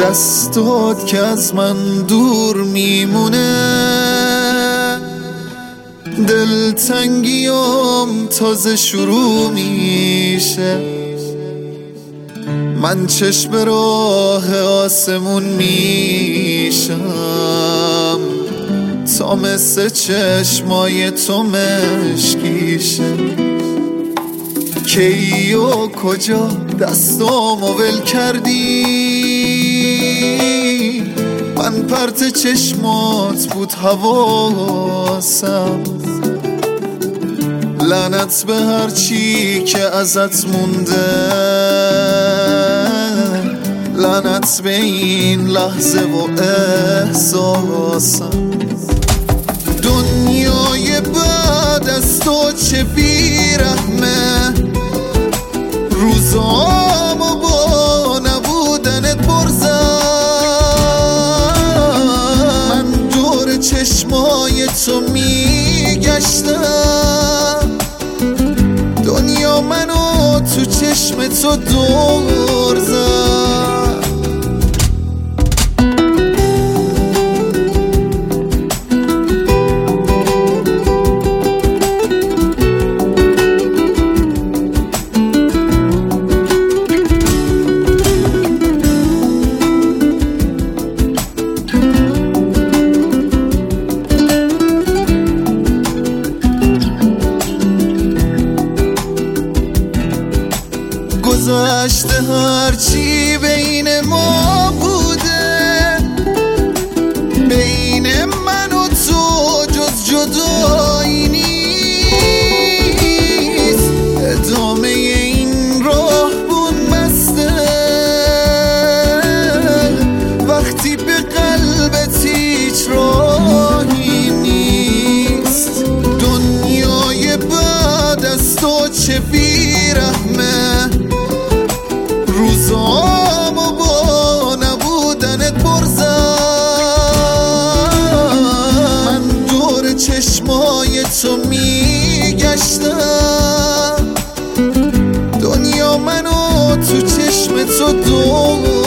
دستات که از من دور میمونه، دلتنگیام تازه شروع میشه. من چشم راه آسمون میشم تا مثل چشمای تو مشکیشه. کی و کجا دستامو ول کردی؟ من پرت چشمات بود حواسم. لعنت به هر چی که ازت مونده، لعنت به این لحظه و احساسم. دنیای بعد از تو چه بیرحمه، روزامو با نبودنت برزم. من دور چشمای تو میگشتم، دنیا منو تو چشم تو دور زد. گذشته هرچی بین ما بوده، بین من و تو جز جدایی نیست. ادامه این راه بون بسته وقتی به قلبت هیچ راهی نیست. دنیای بعد از تو چه بیرحمه، روزامو با نبودنت برزم. من دور چشمای تو میگشتم، دنیا منو تو چشم تو دور